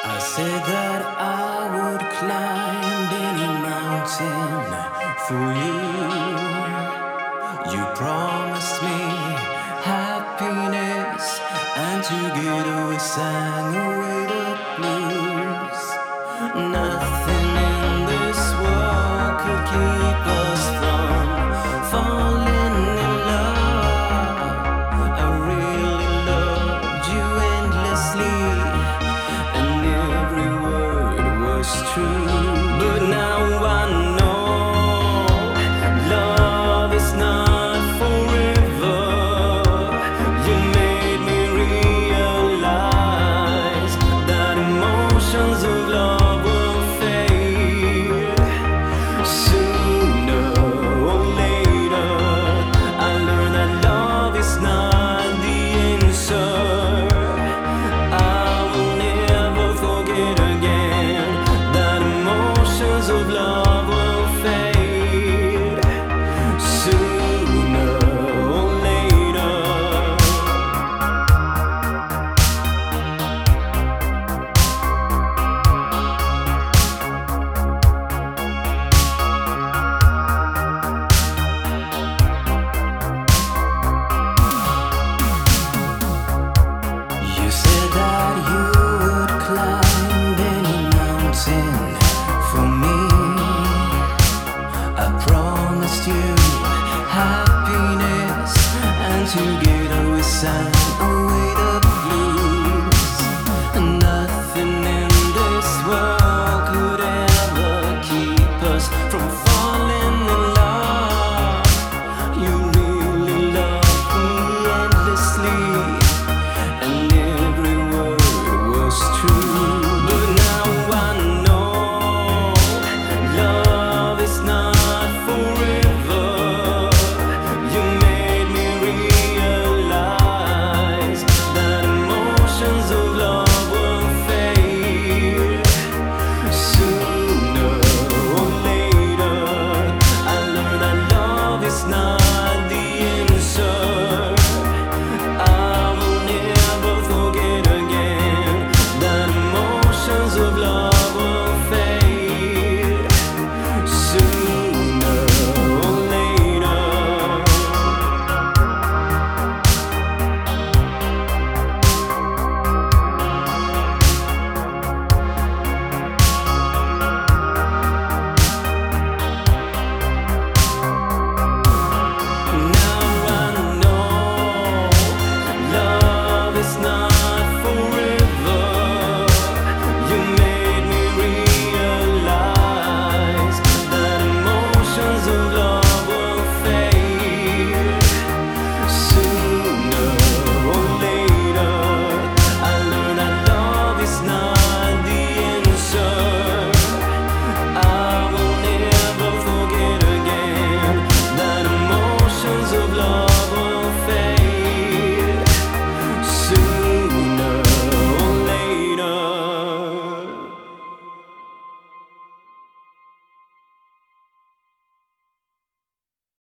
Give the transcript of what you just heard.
I said that I would climb any mountain for you. You promised me happiness, and together we sang away the blues. Nothing in this world could keep us from falling in love. I really loved you endlessly, and every word was true. But now I know love is not forever. You made me realize that emotions of love will fade. Sooner or later, I learned that love is not the answer. I will never forget again that emotions of love will fade. Sooner or later. You said that you would climb any mountain for me. I promised you happiness, and together we sang away the blues. Nothing in this world could ever keep us from falling in love. You really love me endlessly,